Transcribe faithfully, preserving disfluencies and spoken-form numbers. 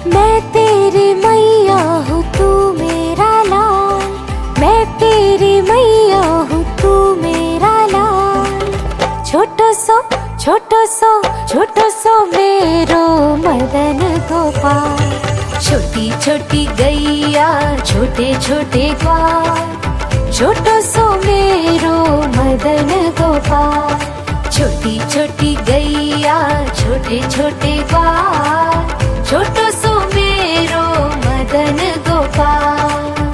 मैं तेरी मैया हूँ तू मेरा लाल, मैं तेरी मैया हूँ तू मेरा लाल। छोटो सो छोटो सो छोटो सो मेरो मदन गोपाल। छोटी छोटी गैया छोटे छोटे ग्वाल, छोटो सो मेरो मदन गोपाल। छोटी छोटी गैया छोटे छोटे ग्वाल, छोटो सो मेरो मदन गोपाल।